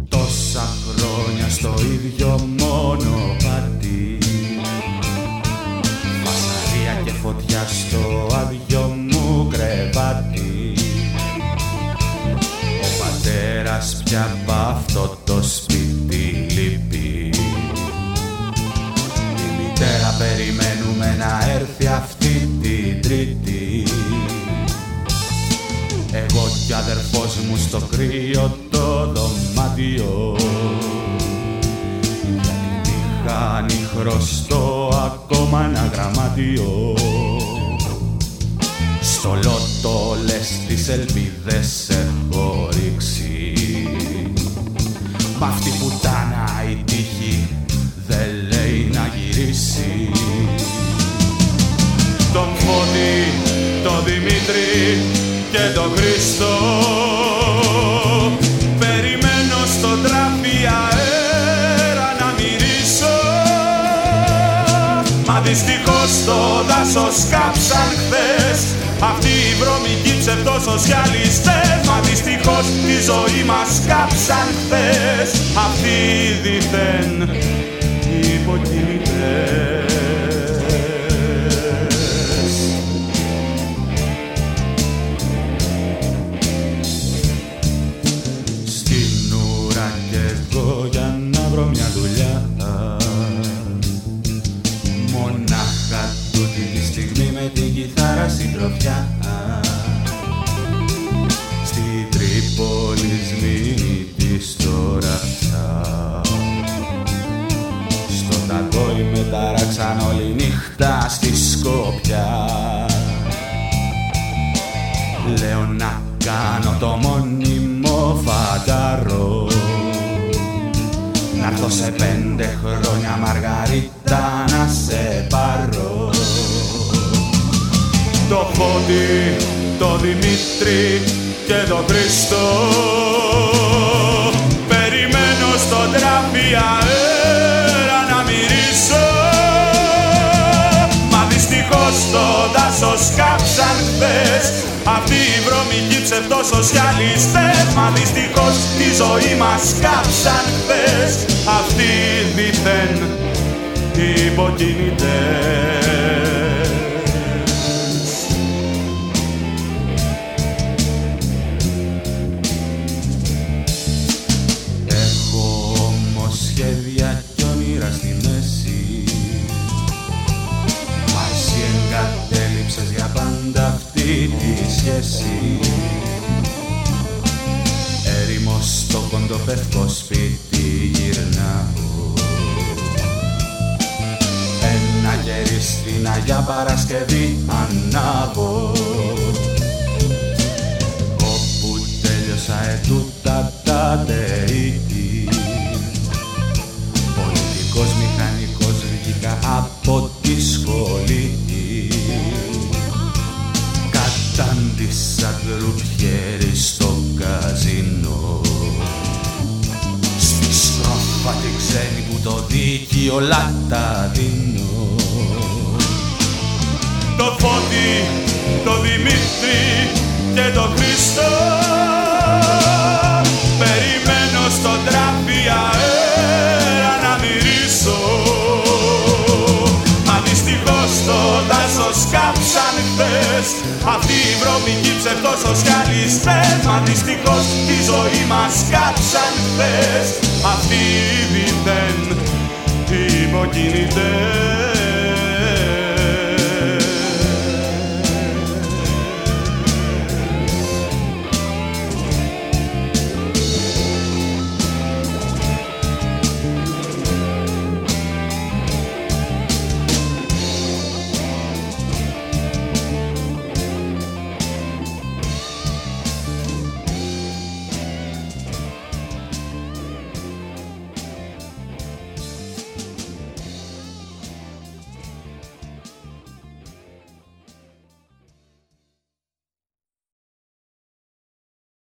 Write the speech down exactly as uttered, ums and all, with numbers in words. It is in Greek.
Τόσα χρόνια στο ίδιο μονοπάτι, φασαρία και φωτιά στο άδειο μου κρεβάτι. Ο πατέρας πια απ' αυτό το σπίτι λείπει. Η μητέρα περιμένουμε να έρθει αυτή την Τρίτη. Εγώ κι αδερφός μου στο κρύο το δωμάτιο, για τη μηχανή χρωστώ ακόμα ένα γραμμάτιο. Στο λότο λες τις ελπίδες έχω ρίξει, μ' αυτή πουτάνα η τύχη δεν λέει να γυρίσει. Τον Φώτη, τον Δημήτρη και τον Χριστό περιμένω στον τράφι αέρα να μυρίσω. Μα δυστυχώς το δάσος κάψαν χθες αυτοί οι βρώμικοι ψευτοσοσιαλιστές. Μα δυστυχώς τη ζωή μας κάψαν χθες αυτοί οι δίθεν υποκινητές. Για να βρω μια δουλειά, μονάχα τούτη τη στιγμή με την κιθάρα συντροφιά. Στη Τρίπολη σμήνη της τώρα πια, στο Ταγκόι με ταράξαν όλη νύχτα στη Σκόπια. Λέω να κάνω το μόνιμο φανταρό, να'ρθω σε πέντε χρόνια Μαργαρίτα να σε πάρω. Το Φώτη, το Δημήτρη και το Χριστό περιμένω στον τράφι αέρα να μυρίσω. Μα δυστυχώς το δάσος κάψαν χθες αυτοί οι βρώμικοι ψευτοσοσιαλιστές. Μα δυστυχώς τη ζωή μας κάψαν χθες αυτοί οι δίθεν υποκινητές. Έχω όμως σχέδια κι όνειρα στη μέση, μα εσύ εγκατέλειψες για πάντα αυτή τη σχέση. Έρημος στο κοντοπεύκο σπίτι γυρνάω, ένα κερί στην Αγιά Παρασκευή ανάβω. Όπου τέλειωσα ετούτα τα τερίκη, πολιτικός μηχανικός βγήκα από τη σχολή. Κατάντησα γκρουπιέρι στο καζίνο, στη στρόφα τη ξένη που το δίκιο λάτα δίνω. Το Φώτη, το Δημήτρη και το Χριστό περιμένω στον τράφι αέρα να μυρίσω. Μα δυστυχώς το δάσος κάψαν χθες αυτοί οι βρώμικοι ψευτοσοσιαλιστές. Μα δυστυχώς τη ζωή μας κάψαν χθες αυτοί οι δίθεν υποκινητές.